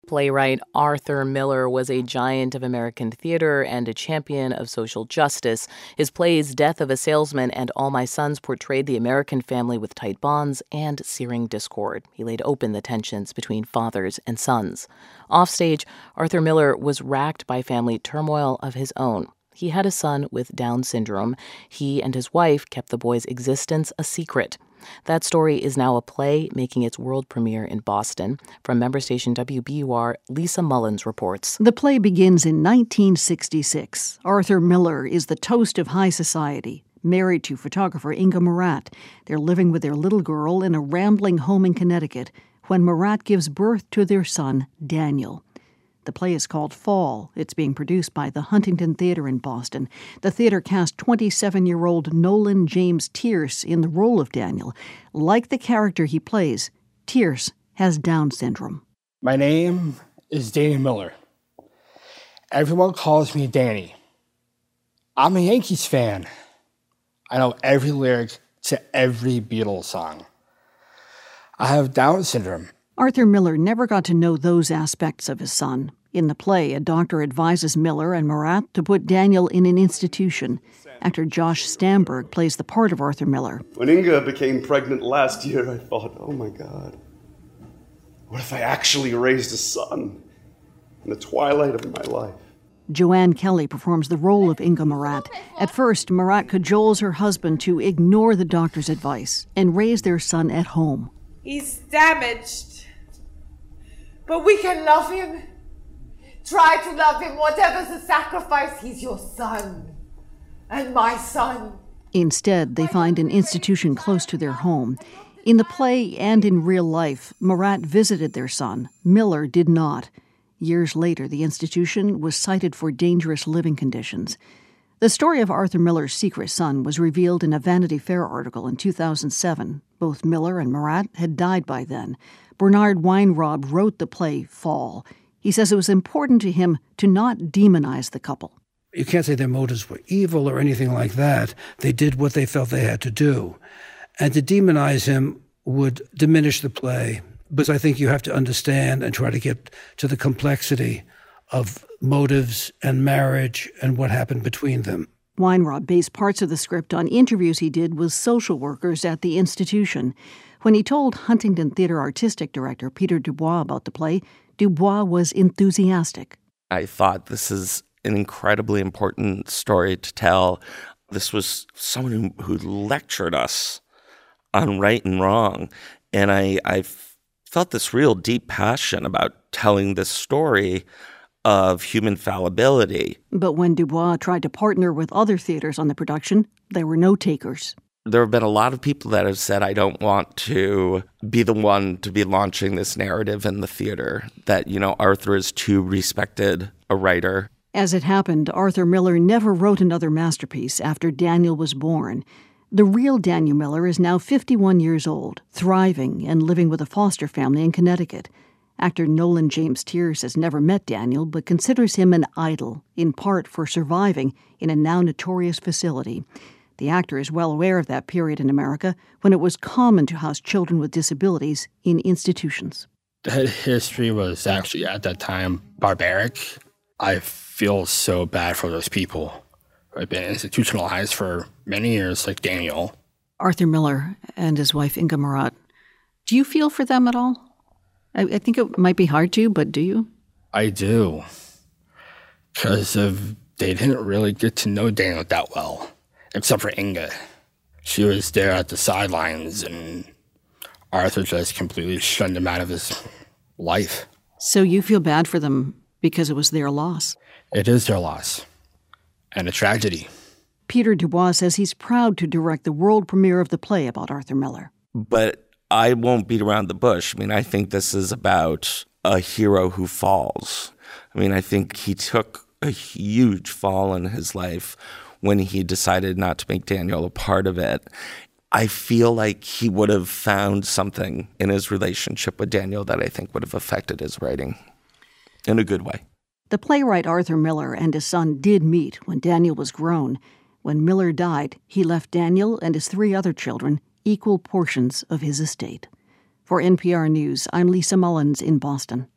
Playwright Arthur Miller was a giant of American theater and a champion of social justice. His plays Death of a Salesman and All My Sons portrayed the American family with tight bonds and searing discord. He laid open the tensions between fathers and sons. Offstage, Arthur Miller was racked by family turmoil of his own. He had a son with Down syndrome. He and his wife kept the boy's existence a secret. That story is now a play making its world premiere in Boston. From member station WBUR, Lisa Mullins reports. The play begins in 1966. Arthur Miller is the toast of high society, married to photographer Inga Murat. They're living with their little girl in a rambling home in Connecticut when Murat gives birth to their son, Daniel. The play is called Fall. It's being produced by the Huntington Theater in Boston. The theater cast 27-year-old Nolan James Tierce in the role of Daniel. Like the character he plays, Tierce has Down syndrome. My name is Danny Miller. Everyone calls me Danny. I'm a Yankees fan. I know every lyric to every Beatles song. I have Down syndrome. Arthur Miller never got to know those aspects of his son. In the play, a doctor advises Miller and Murat to put Daniel in an institution. Actor Josh Stamberg plays the part of Arthur Miller. When Inga became pregnant last year, I thought, oh my God, what if I actually raised a son in the twilight of my life? Joanne Kelly performs the role of Inga Murat. At first, Murat cajoles her husband to ignore the doctor's advice and raise their son at home. He's damaged. But we can love him. Try to love him. Whatever's the sacrifice, he's your son. And my son. Instead, they find an institution close to their home. In the play and in real life, Murat visited their son. Miller did not. Years later, the institution was cited for dangerous living conditions. The story of Arthur Miller's secret son was revealed in a Vanity Fair article in 2007. Both Miller and Murat had died by then. Bernard Weinrob wrote the play Fall. He says it was important to him to not demonize the couple. You can't say their motives were evil or anything like that. They did what they felt they had to do. And to demonize him would diminish the play, because I think you have to understand and try to get to the complexity of motives and marriage and what happened between them. Weinrob based parts of the script on interviews he did with social workers at the institution. When he told Huntington Theater artistic director Peter Dubois about the play, Dubois was enthusiastic. I thought this is an incredibly important story to tell. This was someone who lectured us on right and wrong. And I felt this real deep passion about telling this story of human fallibility. But when Dubois tried to partner with other theaters on the production, there were no takers. There have been a lot of people that have said, I don't want to be the one to be launching this narrative in the theater, that, Arthur is too respected a writer. As it happened, Arthur Miller never wrote another masterpiece after Daniel was born. The real Daniel Miller is now 51 years old, thriving and living with a foster family in Connecticut. Actor Nolan James Tierce has never met Daniel, but considers him an idol, in part for surviving in a now notorious facility. The actor is well aware of that period in America when it was common to house children with disabilities in institutions. That history was actually, at that time, barbaric. I feel so bad for those people who have been institutionalized for many years, like Daniel. Arthur Miller and his wife, Inga Murat. Do you feel for them at all? I think it might be hard to, but do you? I do. Because they didn't really get to know Daniel that well, except for Inga. She was there at the sidelines, and Arthur just completely shunned him out of his life. So you feel bad for them because it was their loss? It is their loss, and a tragedy. Peter Dubois says he's proud to direct the world premiere of the play about Arthur Miller. But I won't beat around the bush. I think this is about a hero who falls. I think he took a huge fall in his life when he decided not to make Daniel a part of it. I feel like he would have found something in his relationship with Daniel that I think would have affected his writing in a good way. The playwright Arthur Miller and his son did meet when Daniel was grown. When Miller died, he left Daniel and his 3 other children equal portions of his estate. For NPR News, I'm Lisa Mullins in Boston.